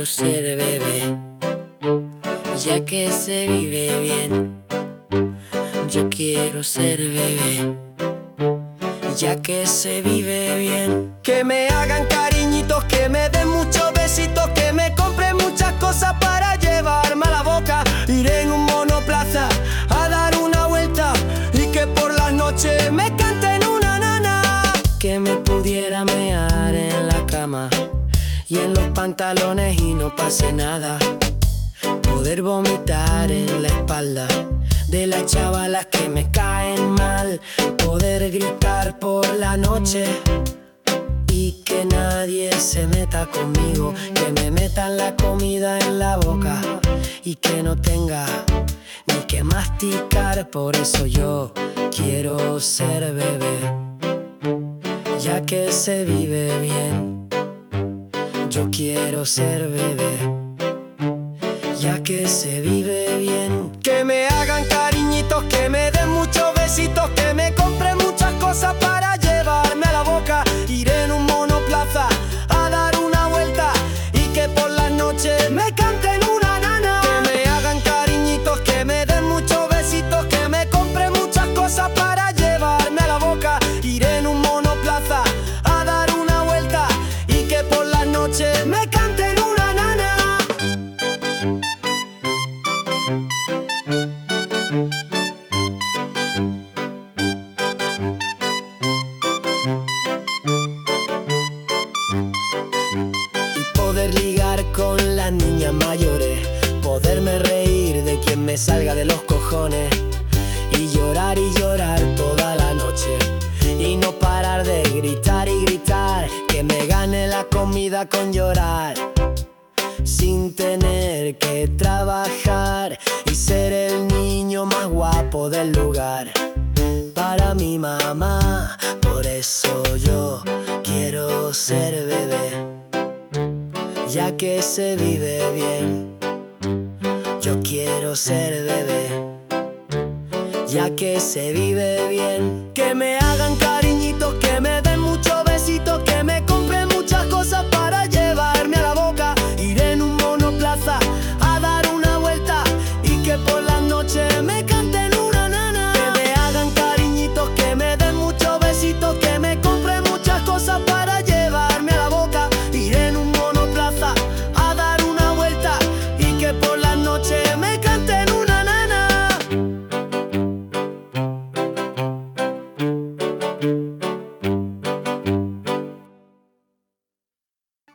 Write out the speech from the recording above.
quiero ser bebé, ya que se vive bien. Yo quiero ser bebé, ya que se vive bien. Que me hagan cariñitos, que me den muchos besitos, que me compren muchas cosas para llevarme a la boca. Iré en un monoplaza a dar una vuelta y que por las noches me canten una nana. Que me pudiera mear en la cama y en los pantalones y no pase nada. Poder vomitar en la espalda de las chavalas que me caen mal. Poder gritar por la noche y que nadie se meta conmigo. Que me metan la comida en la boca y que no tenga ni que masticar. Por eso yo quiero ser bebé, ya que se vive bien. Yo quiero ser bebé, ya que se vive bien. Que me hagan cariñitos, que me den muchos besitos, que me compren muchas cosas para llevarme a la boca. Iré en un monoplaza a dar una vuelta y que por las noches me canten una nana. Que me hagan cariñitos, que me den muchos besitos, que me compren muchas cosas para llevarme a la boca. Iré en un monoplaza a dar una vuelta y que por las noches me canten una nana. Poder ligar con las niñas mayores, poderme reír de quien me salga de los cojones y llorar toda la noche y no parar de gritar y gritar, que me gane la comida con llorar sin tener que trabajar y ser el niño más guapo del lugar para mi mamá. Por eso yo quiero ser bebé, ya que se vive bien. Yo quiero ser bebé, ya que se vive bien. Que me